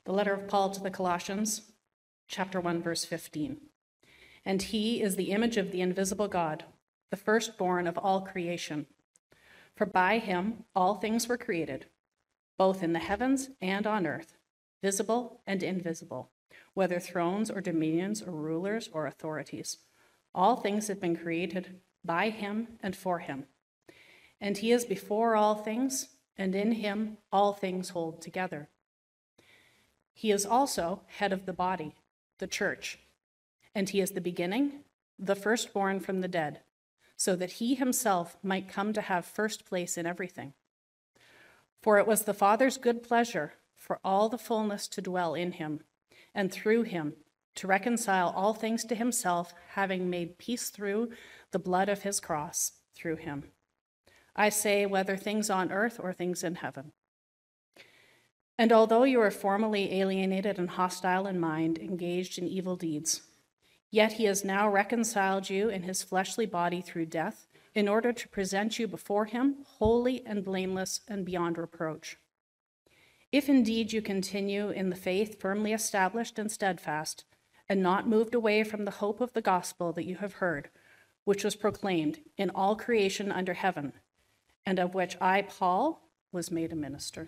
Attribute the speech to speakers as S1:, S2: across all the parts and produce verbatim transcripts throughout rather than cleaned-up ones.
S1: The letter of Paul to the Colossians, chapter one, verse fifteen. And he is the image of the invisible God, the firstborn of all creation. For by him all things were created, both in the heavens and on earth, visible and invisible, whether thrones or dominions or rulers or authorities. All things have been created by him and for him. And he is before all things, and in him all things hold together. He is also head of the body, the church, and he is the beginning, the firstborn from the dead, so that he himself might come to have first place in everything. For it was the Father's good pleasure for all the fullness to dwell in him, and through him to reconcile all things to himself, having made peace through the blood of his cross, through him. I say, whether things on earth or things in heaven. And although you were formerly alienated and hostile in mind, engaged in evil deeds, yet he has now reconciled you in his fleshly body through death, in order to present you before him holy and blameless and beyond reproach. If indeed you continue in the faith firmly established and steadfast, and not moved away from the hope of the gospel that you have heard, which was proclaimed in all creation under heaven, and of which I, Paul, was made a minister.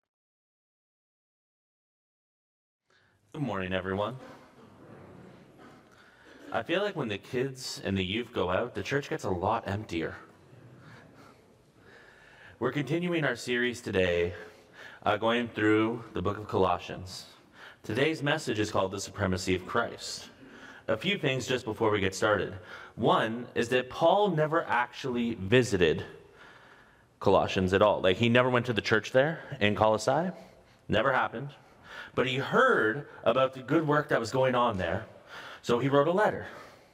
S2: Good morning, everyone. I feel like when the kids and the youth go out, the church gets a lot emptier. We're continuing our series today, uh, going through the book of Colossians. Today's message is called The Supremacy of Christ. A few things just before we get started. One is that Paul never actually visited Colossians at all. Like, he never went to the church there in Colossae. Never happened. But he heard about the good work that was going on there, so he wrote a letter.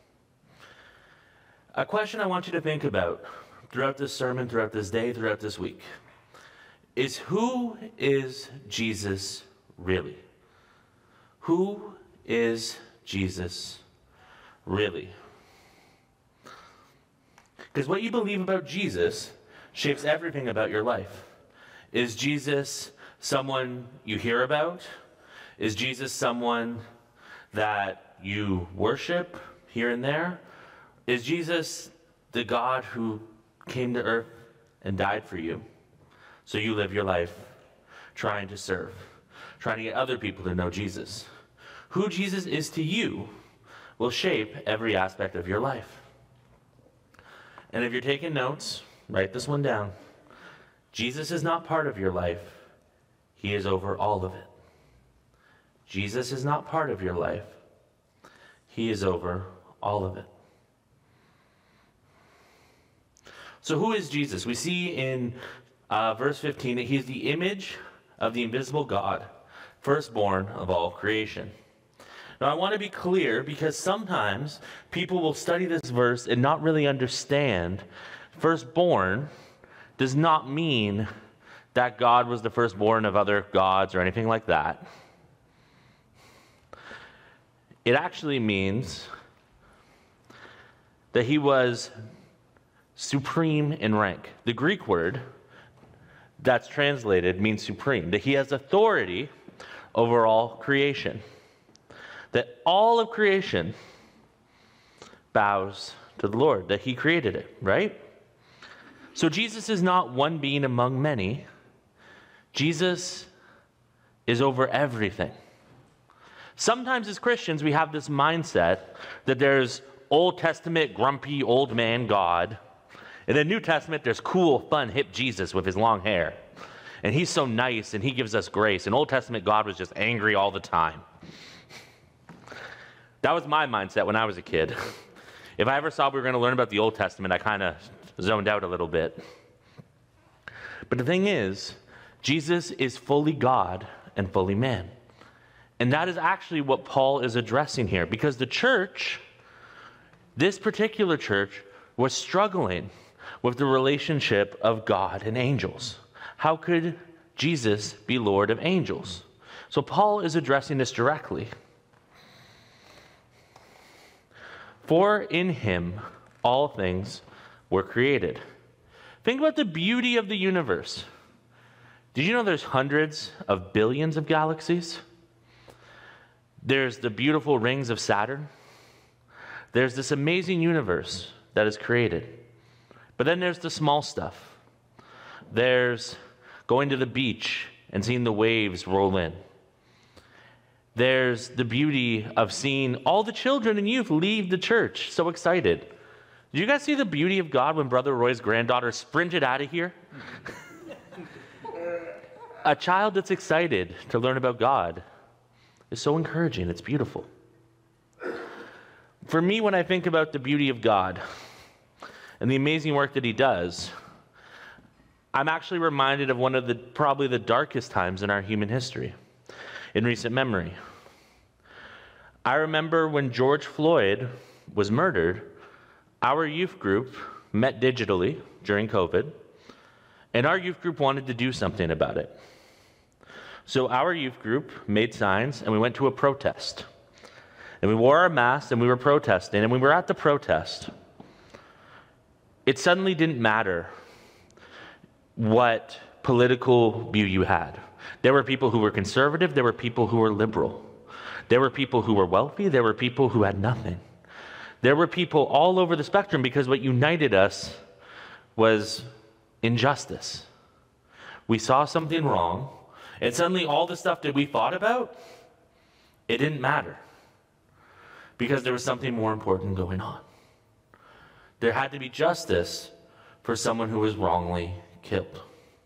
S2: A question I want you to think about throughout this sermon, throughout this day, throughout this week, is who is Jesus really? Who is Jesus really? Because what you believe about Jesus shapes everything about your life. Is Jesus someone you hear about? Is Jesus someone that you worship here and there? Is Jesus the God who came to earth and died for you, so you live your life trying to serve, trying to get other people to know Jesus? Who Jesus is to you will shape every aspect of your life. And if you're taking notes, write this one down. Jesus is not part of your life. He is over all of it. Jesus is not part of your life. He is over all of it. So who is Jesus? We see in uh, verse fifteen that he is the image of the invisible God, firstborn of all creation. Now I want to be clear, because sometimes people will study this verse and not really understand firstborn does not mean that God was the firstborn of other gods or anything like that. It actually means that he was supreme in rank. The Greek word that's translated means supreme, that he has authority over all creation, that all of creation bows to the Lord, that he created it, right? So Jesus is not one being among many. Jesus is over everything. Sometimes as Christians, we have this mindset that there's Old Testament grumpy old man God. In the New Testament, there's cool, fun, hip Jesus with his long hair. And he's so nice and he gives us grace. And Old Testament God was just angry all the time. That was my mindset when I was a kid. If I ever saw we were going to learn about the Old Testament, I kind of zoned out a little bit. But the thing is, Jesus is fully God and fully man. And that is actually what Paul is addressing here, because the church, this particular church, was struggling with the relationship of God and angels. How could Jesus be Lord of angels? So Paul is addressing this directly. For in him all things were created. Think about the beauty of the universe. Did you know there's hundreds of billions of galaxies? There's the beautiful rings of Saturn. There's this amazing universe that is created. But then there's the small stuff. There's going to the beach and seeing the waves roll in. There's the beauty of seeing all the children and youth leave the church so excited. Did you guys see the beauty of God when Brother Roy's granddaughter sprinted out of here? A child that's excited to learn about God is so encouraging. It's beautiful. For me, when I think about the beauty of God and the amazing work that he does, I'm actually reminded of one of the probably the darkest times in our human history, in recent memory. I remember when George Floyd was murdered, our youth group met digitally during COVID, and our youth group wanted to do something about it. So our youth group made signs, and we went to a protest. And we wore our masks, and we were protesting, and we were at the protest. It suddenly didn't matter what political view you had. There were people who were conservative, there were people who were liberal. There were people who were wealthy, there were people who had nothing. There were people all over the spectrum because what united us was injustice. We saw something wrong, and suddenly all the stuff that we thought about, it didn't matter. Because there was something more important going on. There had to be justice for someone who was wrongly killed.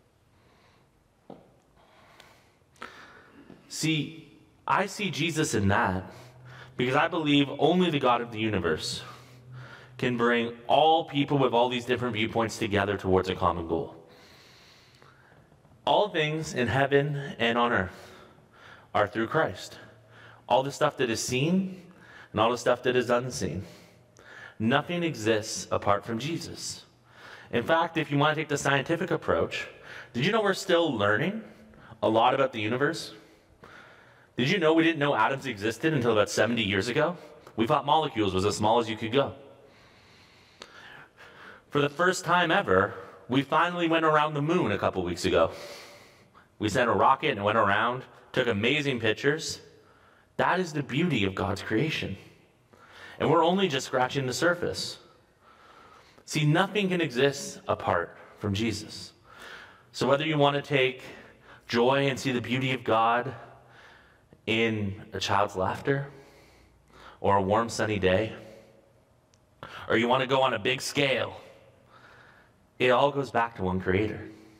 S2: See, I see Jesus in that because I believe only the God of the universe can bring all people with all these different viewpoints together towards a common goal. All things in heaven and on earth are through Christ. All the stuff that is seen and all the stuff that is unseen. Nothing exists apart from Jesus. In fact, if you want to take the scientific approach, did you know we're still learning a lot about the universe? Did you know we didn't know atoms existed until about seventy years ago? We thought molecules was as small as you could go. For the first time ever, we finally went around the moon a couple weeks ago. We sent a rocket and went around, took amazing pictures. That is the beauty of God's creation. And we're only just scratching the surface. See, nothing can exist apart from Jesus. So whether you want to take joy and see the beauty of God in a child's laughter, or a warm sunny day, or you want to go on a big scale, it all goes back to one Creator.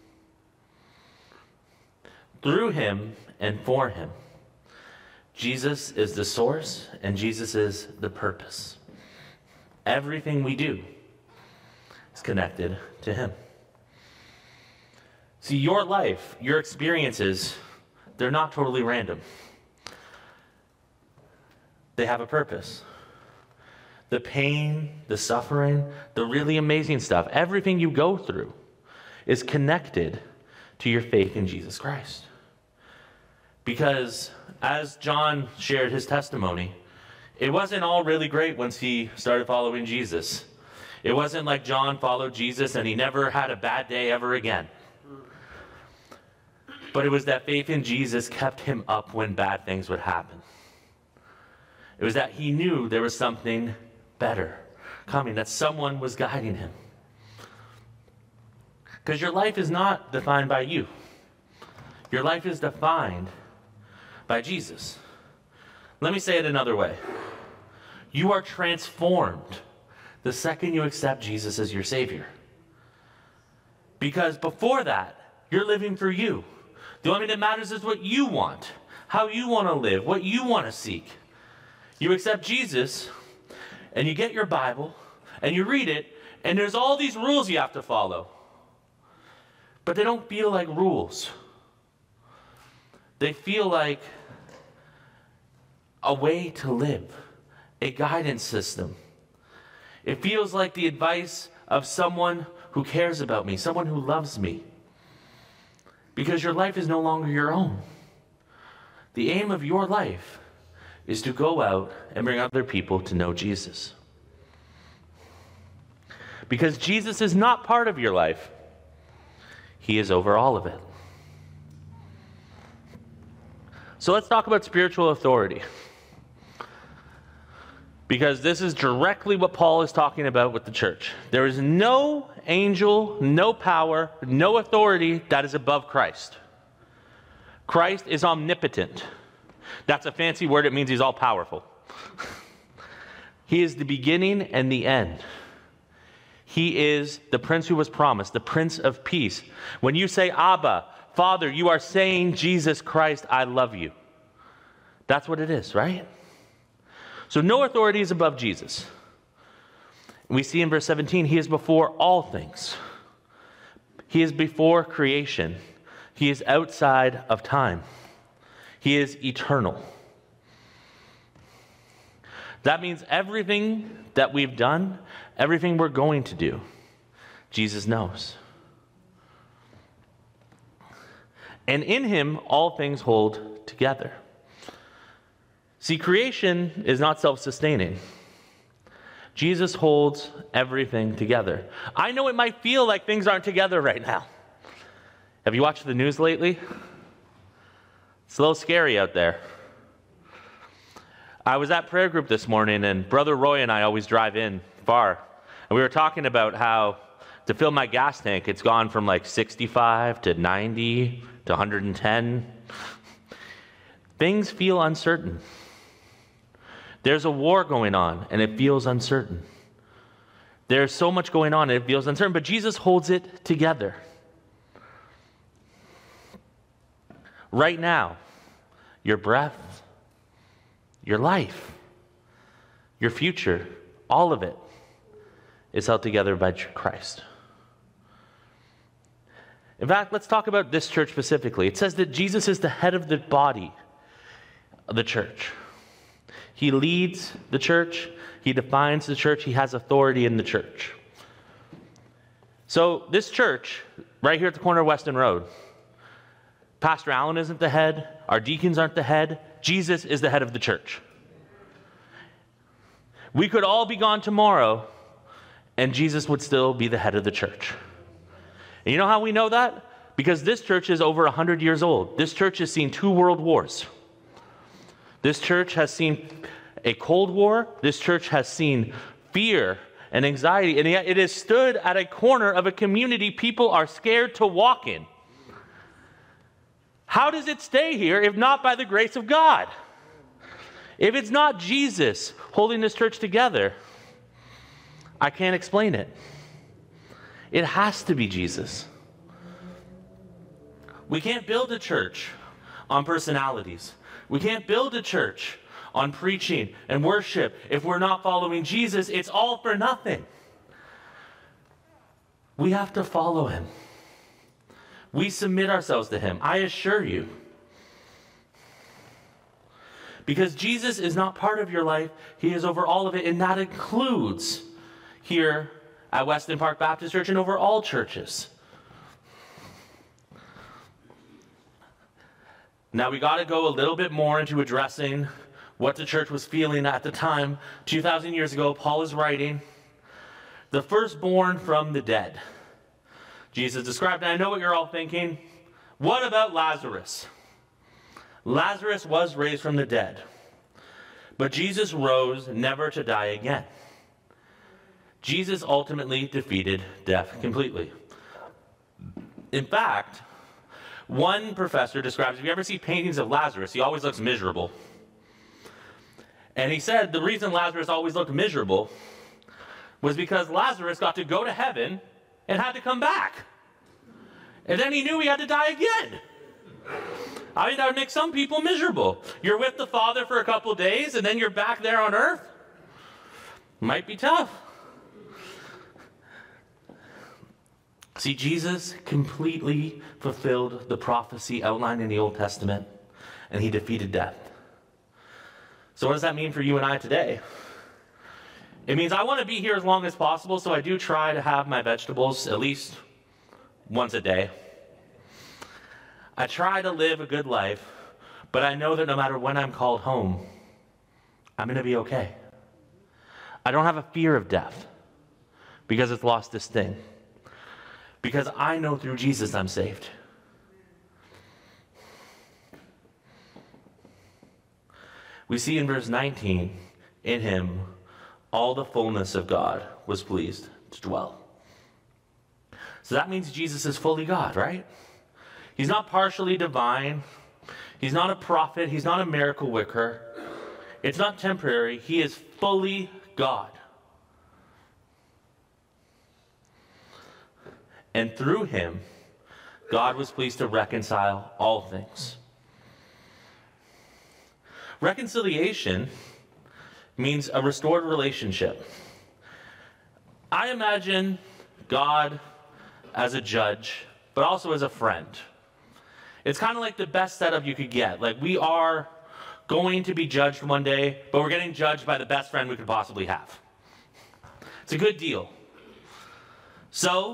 S2: Through him and for him, Jesus is the source and Jesus is the purpose. Everything we do is connected to him. See, your life, your experiences, they're not totally random. They have a purpose. The pain, the suffering, the really amazing stuff, everything you go through is connected to your faith in Jesus Christ. Because as John shared his testimony, it wasn't all really great once he started following Jesus. It wasn't like John followed Jesus and he never had a bad day ever again. But it was that faith in Jesus kept him up when bad things would happen. It was that he knew there was something better coming, that someone was guiding him. Because your life is not defined by you. Your life is defined by Jesus. Let me say it another way. You are transformed the second you accept Jesus as your Savior. Because before that, you're living for you. The only thing that matters is what you want, how you want to live, what you want to seek. You accept Jesus, and you get your Bible, and you read it, and there's all these rules you have to follow. But they don't feel like rules. They feel like a way to live, a guidance system. It feels like the advice of someone who cares about me, someone who loves me. Because your life is no longer your own. The aim of your life is to go out and bring other people to know Jesus. Because Jesus is not part of your life. He is over all of it. So let's talk about spiritual authority. Because this is directly what Paul is talking about with the church. There is no angel, no power, no authority that is above Christ. Christ is omnipotent. That's a fancy word. It means he's all powerful. He is the beginning and the end. He is the prince who was promised, the Prince of Peace. When you say, Abba, Father, you are saying, Jesus Christ, I love you. That's what it is, right? So no authority is above Jesus. We see in verse seventeen, he is before all things. He is before creation. He is outside of time. He is eternal. That means everything that we've done, everything we're going to do, Jesus knows. And in him, all things hold together. See, creation is not self-sustaining. Jesus holds everything together. I know it might feel like things aren't together right now. Have you watched the news lately? It's a little scary out there. I was at prayer group this morning, and Brother Roy and I always drive in far. And we were talking about how to fill my gas tank, it's gone from like sixty-five to ninety to one hundred ten. Things feel uncertain. There's a war going on, and it feels uncertain. There's so much going on, and it feels uncertain, but Jesus holds it together. Right now, your breath, your life, your future, all of it is held together by Christ. In fact, let's talk about this church specifically. It says that Jesus is the head of the body of the church. He leads the church. He defines the church. He has authority in the church. So this church, right here at the corner of Weston Road, Pastor Allen isn't the head. Our deacons aren't the head. Jesus is the head of the church. We could all be gone tomorrow, and Jesus would still be the head of the church. And you know how we know that? Because this church is over one hundred years old. This church has seen two world wars. This church has seen a Cold War. This church has seen fear and anxiety. And yet it has stood at a corner of a community people are scared to walk in. How does it stay here if not by the grace of God? If it's not Jesus holding this church together, I can't explain it. It has to be Jesus. We can't build a church on personalities. We can't build a church on preaching and worship if we're not following Jesus. It's all for nothing. We have to follow him. We submit ourselves to him, I assure you. Because Jesus is not part of your life. He is over all of it, and that includes here at Weston Park Baptist Church and over all churches. Now we got to go a little bit more into addressing what the church was feeling at the time. two thousand years ago, Paul is writing, the firstborn from the dead. Jesus described, and I know what you're all thinking. What about Lazarus? Lazarus was raised from the dead, but Jesus rose never to die again. Jesus ultimately defeated death completely. In fact, one professor describes, if you ever see paintings of Lazarus, he always looks miserable. And he said the reason Lazarus always looked miserable was because Lazarus got to go to heaven and had to come back. And then he knew he had to die again. I mean, that would make some people miserable. You're with the Father for a couple days, and then you're back there on earth. Might be tough. See, Jesus completely fulfilled the prophecy outlined in the Old Testament, and he defeated death. So what does that mean for you and I today? It means I want to be here as long as possible, so I do try to have my vegetables at least once a day. I try to live a good life, but I know that no matter when I'm called home, I'm going to be okay. I don't have a fear of death because it's lost its sting. Because I know through Jesus I'm saved. We see in verse nineteen, in him all the fullness of God was pleased to dwell. So that means Jesus is fully God, right? He's not partially divine. He's not a prophet. He's not a miracle worker. It's not temporary. He is fully God. And through him, God was pleased to reconcile all things. Reconciliation means a restored relationship. I imagine God as a judge, but also as a friend. It's kind of like the best setup you could get. Like, we are going to be judged one day, but we're getting judged by the best friend we could possibly have. It's a good deal. So,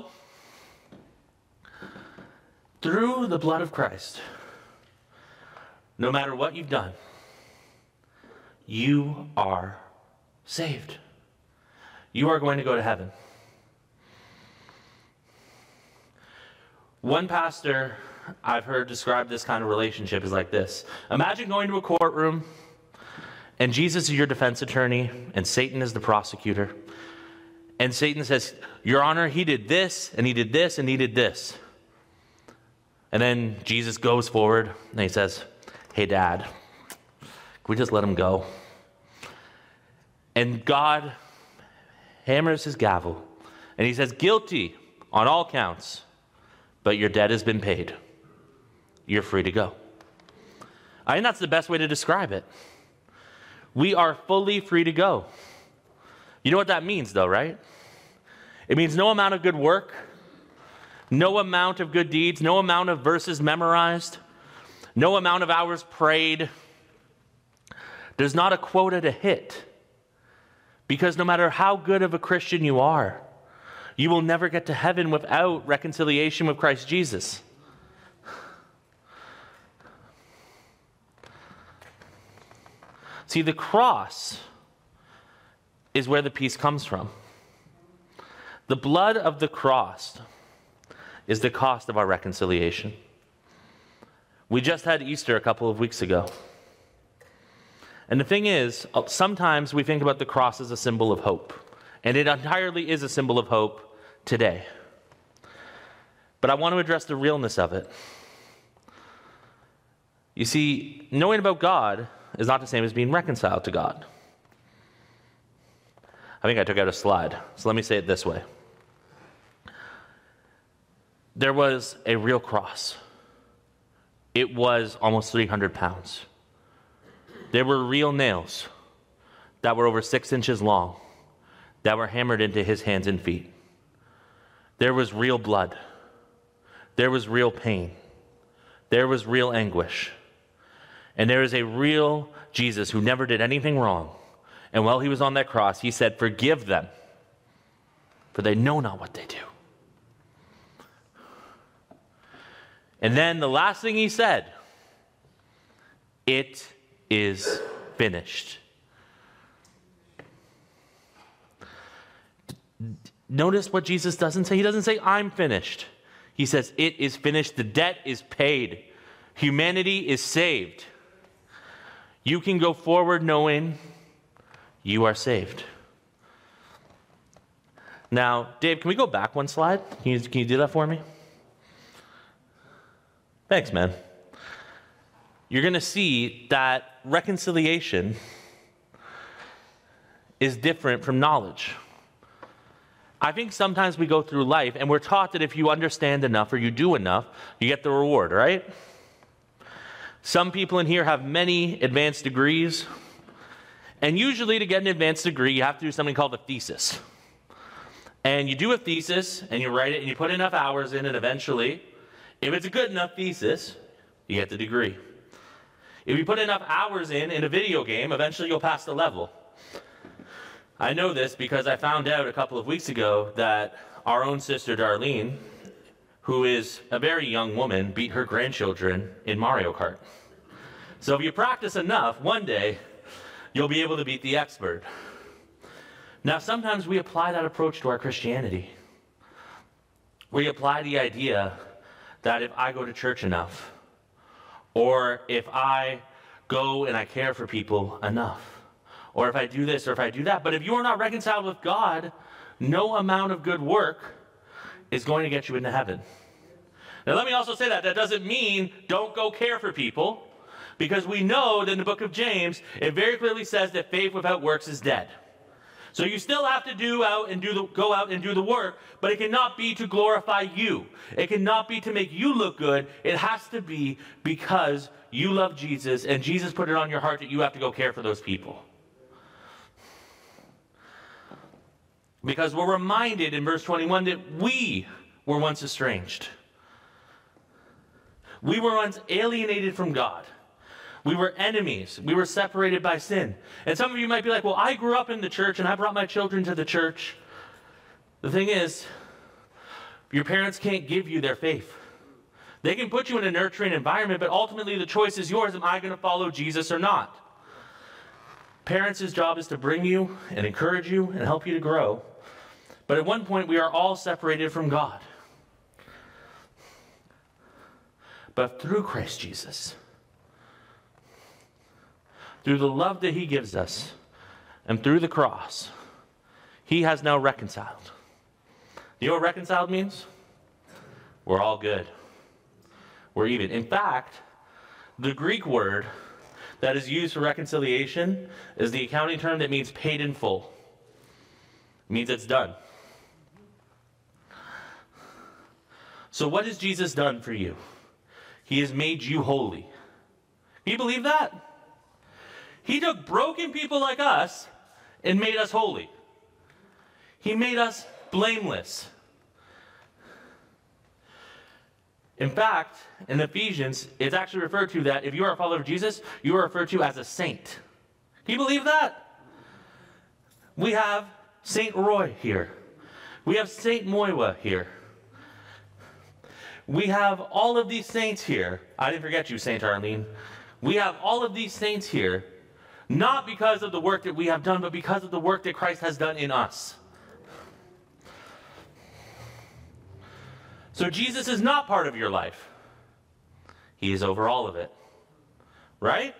S2: through the blood of Christ, no matter what you've done, you are saved. You are going to go to heaven. One pastor I've heard describe this kind of relationship is like this. Imagine going to a courtroom, and Jesus is your defense attorney, and Satan is the prosecutor. And Satan says, Your Honor, he did this, and he did this, and he did this. And then Jesus goes forward, and he says, Hey, Dad, can we just let him go? And God hammers his gavel, and he says, Guilty on all counts, but your debt has been paid. You're free to go. I think that's the best way to describe it. We are fully free to go. You know what that means, though, right? It means no amount of good work, no amount of good deeds, no amount of verses memorized, no amount of hours prayed. There's not a quota to hit. Because no matter how good of a Christian you are, you will never get to heaven without reconciliation with Christ Jesus. See, the cross is where the peace comes from. The blood of the cross is the cost of our reconciliation. We just had Easter a couple of weeks ago. And the thing is, sometimes we think about the cross as a symbol of hope. And it entirely is a symbol of hope today. But I want to address the realness of it. You see, knowing about God is not the same as being reconciled to God. I think I took out a slide, so let me say it this way. There was a real cross. It was almost three hundred pounds. There were real nails that were over six inches long that were hammered into his hands and feet. There was real blood. There was real pain. There was real anguish. And there is a real Jesus who never did anything wrong. And while he was on that cross, he said, Forgive them, for they know not what they do. And then the last thing he said, It is finished. Notice what Jesus doesn't say. He doesn't say, I'm finished. He says, it is finished. The debt is paid. Humanity is saved. You can go forward knowing you are saved. Now, Dave, can we go back one slide? Can you, can you do that for me? Thanks, man. You're going to see that reconciliation is different from knowledge. I think sometimes we go through life and we're taught that if you understand enough or you do enough, you get the reward, right? Some people in here have many advanced degrees. And usually to get an advanced degree, you have to do something called a thesis. And you do a thesis and you write it and you put enough hours in, and eventually, if it's a good enough thesis, you get the degree. If you put enough hours in in a video game, eventually you'll pass the level. I know this because I found out a couple of weeks ago that our own sister Darlene, who is a very young woman, beat her grandchildren in Mario Kart. So if you practice enough, one day you'll be able to beat the expert. Now, sometimes we apply that approach to our Christianity. We apply the idea that if I go to church enough, or if I go and I care for people enough, or if I do this, or if I do that. But if you are not reconciled with God, no amount of good work is going to get you into heaven. Now, let me also say that that doesn't mean don't go care for people, because we know that in the book of James, it very clearly says that faith without works is dead. So you still have to do out and do the, go out and do the work, but it cannot be to glorify you. It cannot be to make you look good. It has to be because you love Jesus, and Jesus put it on your heart that you have to go care for those people. Because we're reminded in verse twenty-one that we were once estranged. We were once alienated from God. We were enemies. We were separated by sin. And some of you might be like, well, I grew up in the church and I brought my children to the church. The thing is, your parents can't give you their faith. They can put you in a nurturing environment, but ultimately the choice is yours. Am I going to follow Jesus or not? Parents' job is to bring you and encourage you and help you to grow. But at one point, we are all separated from God. But through Christ Jesus, through the love that he gives us, and through the cross, he has now reconciled. You know what reconciled means? We're all good. We're even. In fact, the Greek word that is used for reconciliation is the accounting term that means paid in full. It means it's done. So what has Jesus done for you? He has made you holy. Can you believe that? He took broken people like us and made us holy. He made us blameless. In fact, in Ephesians, it's actually referred to that if you are a follower of Jesus, you are referred to as a saint. Can you believe that? We have Saint Roy here. We have Saint Moiwa here. We have all of these saints here. I didn't forget you, Saint Arlene. We have all of these saints here, not because of the work that we have done, but because of the work that Christ has done in us. So Jesus is not part of your life. He is over all of it. Right?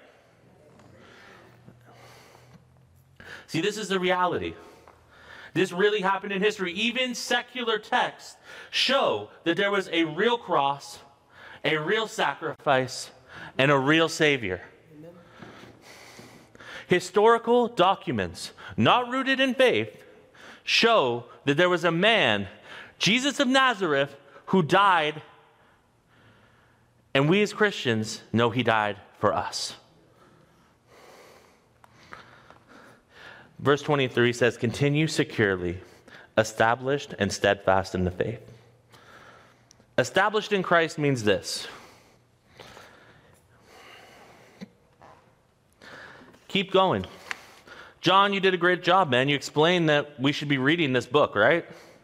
S2: See, this is the reality. This really happened in history. Even secular texts show that there was a real cross, a real sacrifice, and a real Savior. Amen. Historical documents, not rooted in faith, show that there was a man, Jesus of Nazareth, who died, and we as Christians know he died for us. Verse twenty-three says, continue securely, established and steadfast in the faith. Established in Christ means this. Keep going. John, you did a great job, man. You explained that we should be reading this book, right?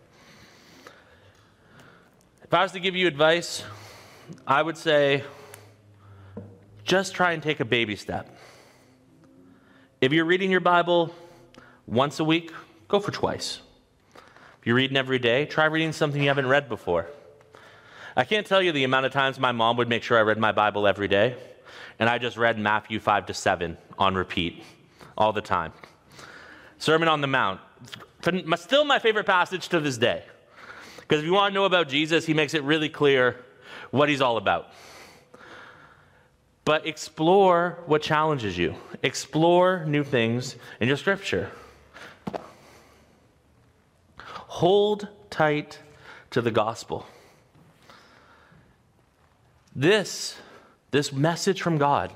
S2: If I was to give you advice, I would say, just try and take a baby step. If you're reading your Bible once a week, go for twice. If you're reading every day, try reading something you haven't read before. I can't tell you the amount of times my mom would make sure I read my Bible every day, and I just read Matthew five to seven on repeat all the time. Sermon on the Mount, still my favorite passage to this day. Because if you want to know about Jesus, he makes it really clear what he's all about. But explore what challenges you. Explore new things in your scripture. Hold tight to the gospel. This, this message from God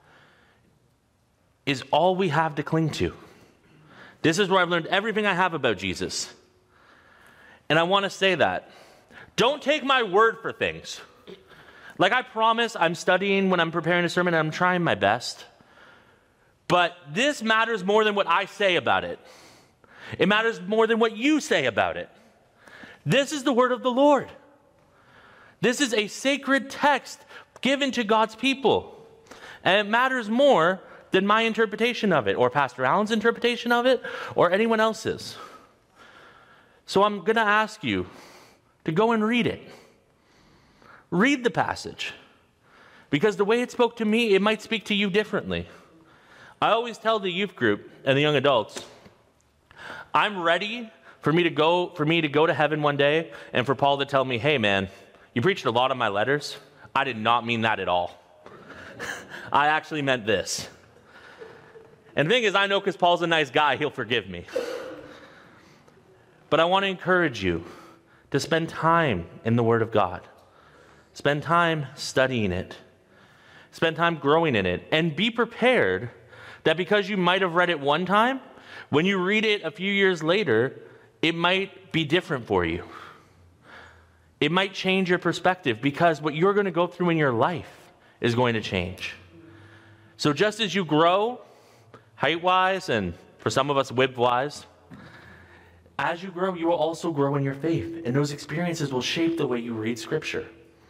S2: is all we have to cling to. This is where I've learned everything I have about Jesus. And I want to say that. Don't take my word for things. Like I promise, I'm studying when I'm preparing a sermon, and I'm trying my best. But this matters more than what I say about it. It matters more than what you say about it. This is the word of the Lord. This is a sacred text given to God's people. And it matters more than my interpretation of it, or Pastor Allen's interpretation of it, or anyone else's. So I'm going to ask you to go and read it. Read the passage. Because the way it spoke to me, it might speak to you differently. I always tell the youth group and the young adults, I'm ready for me to go for me to go to heaven one day and for Paul to tell me, hey man, you preached a lot of my letters. I did not mean that at all. I actually meant this. And the thing is, I know because Paul's a nice guy, he'll forgive me. But I want to encourage you to spend time in the Word of God. Spend time studying it. Spend time growing in it. And be prepared that because you might have read it one time, when you read it a few years later, it might be different for you. It might change your perspective because what you're going to go through in your life is going to change. So just as you grow, height-wise, and for some of us, width-wise, as you grow, you will also grow in your faith. And those experiences will shape the way you read Scripture.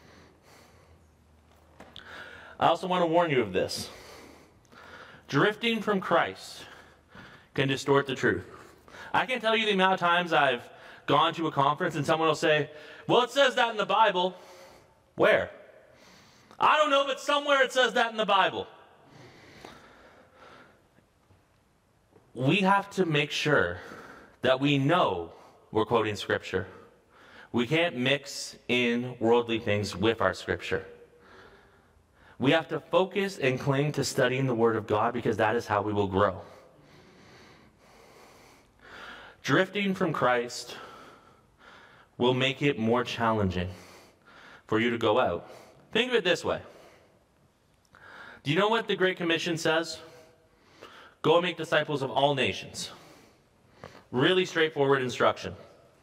S2: I also want to warn you of this. Drifting from Christ can distort the truth. I can't tell you the amount of times I've gone to a conference and someone will say, well, it says that in the Bible. Where? I don't know, but somewhere it says that in the Bible. We have to make sure that we know we're quoting Scripture. We can't mix in worldly things with our Scripture. We have to focus and cling to studying the Word of God because that is how we will grow. Drifting from Christ will make it more challenging for you to go out. Think of it this way. Do you know what the Great Commission says? Go and make disciples of all nations. Really straightforward instruction.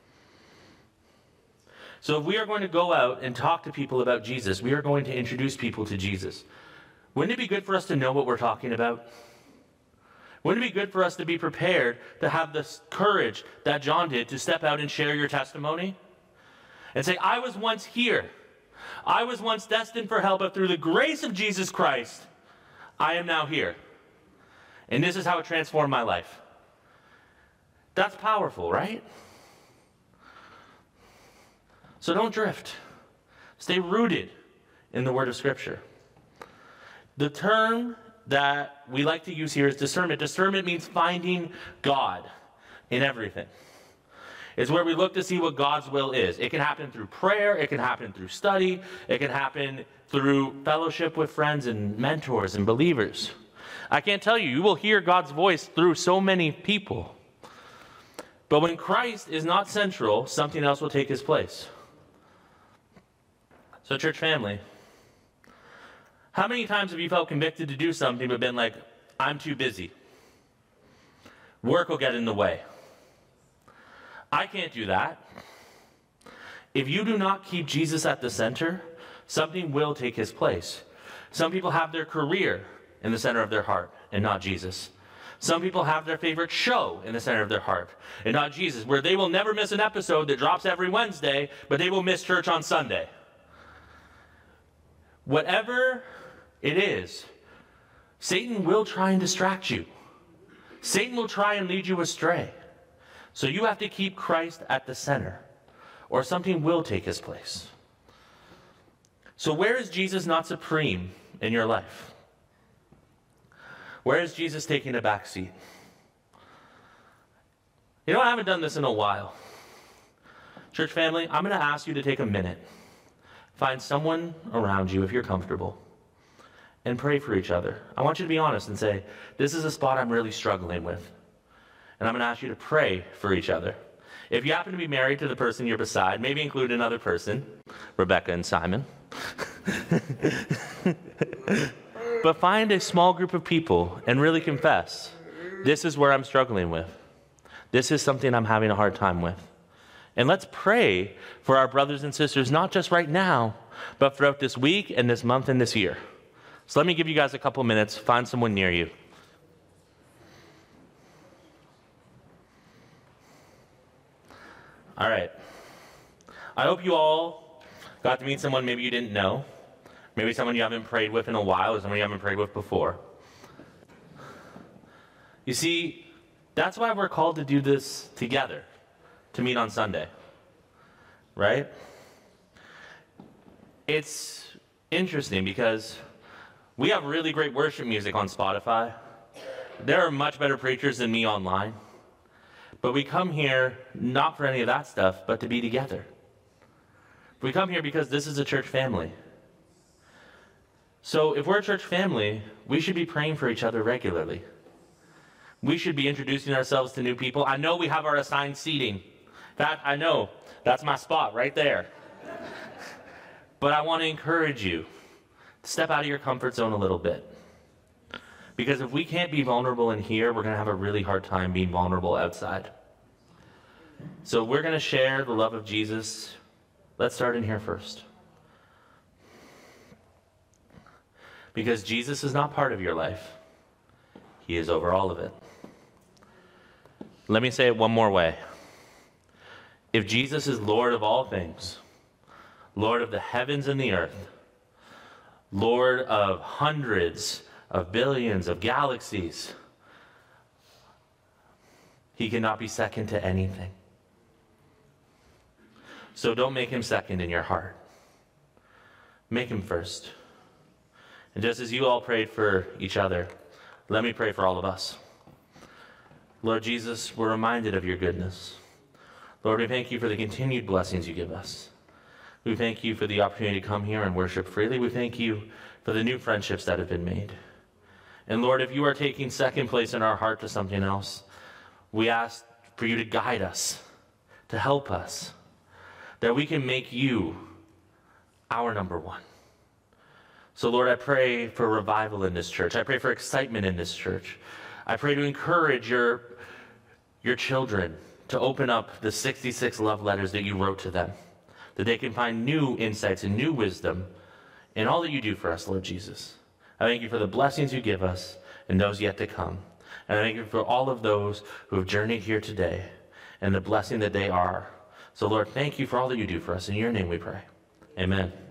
S2: So if we are going to go out and talk to people about Jesus, we are going to introduce people to Jesus. Wouldn't it be good for us to know what we're talking about? Wouldn't it be good for us to be prepared to have the courage that John did to step out and share your testimony? And say, I was once here. I was once destined for hell, but through the grace of Jesus Christ, I am now here. And this is how it transformed my life. That's powerful, right? So don't drift. Stay rooted in the Word of Scripture. The term that we like to use here is discernment. Discernment means finding God in everything. It's where we look to see what God's will is. It can happen through prayer. It can happen through study. It can happen through fellowship with friends and mentors and believers. I can't tell you, you will hear God's voice through so many people. But when Christ is not central, something else will take his place. So church family, how many times have you felt convicted to do something but been like, I'm too busy. Work will get in the way. I can't do that. If you do not keep Jesus at the center, something will take his place. Some people have their career in the center of their heart and not Jesus. Some people have their favorite show in the center of their heart and not Jesus, where they will never miss an episode that drops every Wednesday, but they will miss church on Sunday. Whatever it is, Satan will try and distract you. Satan will try and lead you astray. So you have to keep Christ at the center, or something will take his place. So where is Jesus not supreme in your life? Where is Jesus taking a back seat? You know, I haven't done this in a while. Church family, I'm going to ask you to take a minute. Find someone around you if you're comfortable and pray for each other. I want you to be honest and say, this is a spot I'm really struggling with. And I'm going to ask you to pray for each other. If you happen to be married to the person you're beside, maybe include another person, Rebecca and Simon. But find a small group of people and really confess, this is where I'm struggling with. This is something I'm having a hard time with. And let's pray for our brothers and sisters, not just right now, but throughout this week and this month and this year. So let me give you guys a couple minutes. Find someone near you. All right. I hope you all got to meet someone maybe you didn't know. Maybe someone you haven't prayed with in a while, or someone you haven't prayed with before. You see, that's why we're called to do this together, to meet on Sunday, right? It's interesting because we have really great worship music on Spotify, there are much better preachers than me online. But we come here not for any of that stuff, but to be together. We come here because this is a church family. So if we're a church family, we should be praying for each other regularly. We should be introducing ourselves to new people. I know we have our assigned seating. That I know. That's my spot right there. But I want to encourage you to step out of your comfort zone a little bit. Because if we can't be vulnerable in here, we're going to have a really hard time being vulnerable outside. So we're going to share the love of Jesus. Let's start in here first. Because Jesus is not part of your life. He is over all of it. Let me say it one more way. If Jesus is Lord of all things, Lord of the heavens and the earth, Lord of hundreds of billions of galaxies, he cannot be second to anything. So don't make him second in your heart. Make him first. And just as you all prayed for each other, let me pray for all of us. Lord Jesus, we're reminded of your goodness. Lord, we thank you for the continued blessings you give us. We thank you for the opportunity to come here and worship freely. We thank you for the new friendships that have been made. And Lord, if you are taking second place in our heart to something else, we ask for you to guide us, to help us, that we can make you our number one. So Lord, I pray for revival in this church. I pray for excitement in this church. I pray to encourage your, your children to open up the sixty-six love letters that you wrote to them, that they can find new insights and new wisdom in all that you do for us, Lord Jesus. I thank you for the blessings you give us and those yet to come. And I thank you for all of those who have journeyed here today and the blessing that they are. So Lord, thank you for all that you do for us. In your name we pray. Amen.